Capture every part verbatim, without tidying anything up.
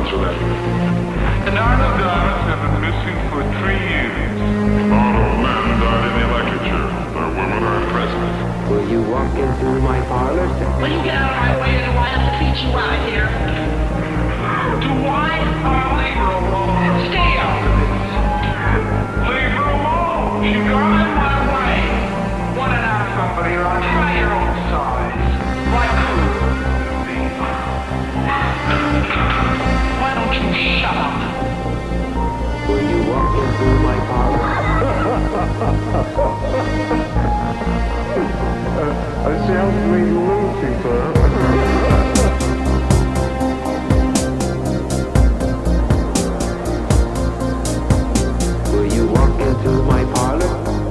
problems with that. And Arnold Diamonds have been missing for three years. Not all men died in the electric chair. Their women are impressive. Will you walk into my parlor? Will you get out of my way or do I have to beat you out of here? Do I? I'll leave her alone. Stay out of this. Leave her alone. She got in my way. Want to have somebody around? Try your own size. Like who? Me. Why don't you shut up? Will you walk into my parlor? uh, a self-made Lucifer. Will you walk into my parlor?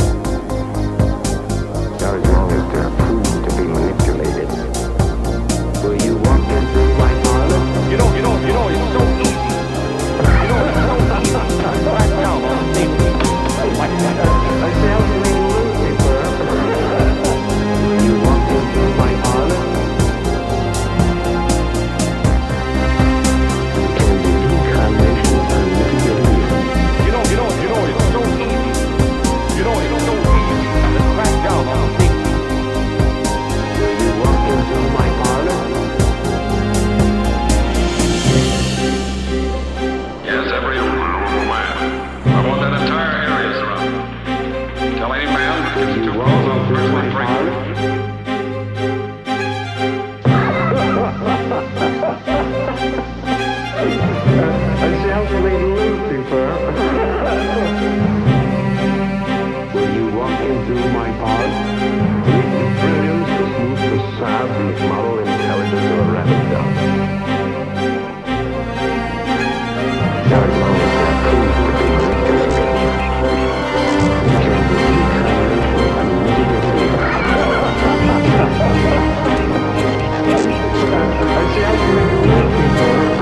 Not as long as they're food to be manipulated. Will you walk into my parlor? You know, you know, you know, it's so easy. You know, it's so easy. Back down on the table. Like that. A self-made Lucifer. Will you walk into my parlor? Can the incarnation unmitigated? You know, you know, you know, it's so easy. You know, it's so easy. Let's crack down on the table. Will you walk into my parlor? Yes, every honorable man. I want that entire area surrounded. Tell any man that Will gets you too walk close, I'll into personally my break parlor? A self-made Lucifer. Will you walk into my parlor? The brilliance, the smooth facade, the moral intelligence of a rabbit dog. Not as long as they're food to be manipulated. Can the incarnation unmitigated? A self-made Lucifer.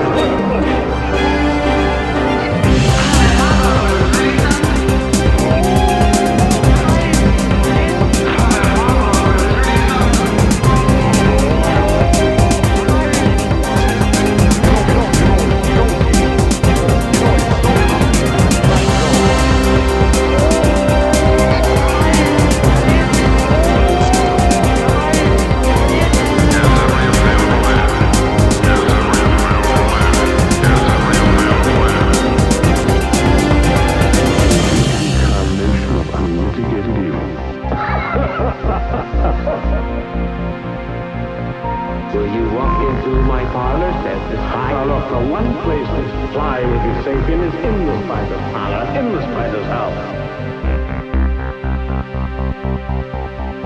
Incarnation of unmitigated evil. Will you walk into my parlor? Says the spy. Now look, the one place this fly will be safe in is in the spider's parlor, in the spider's house.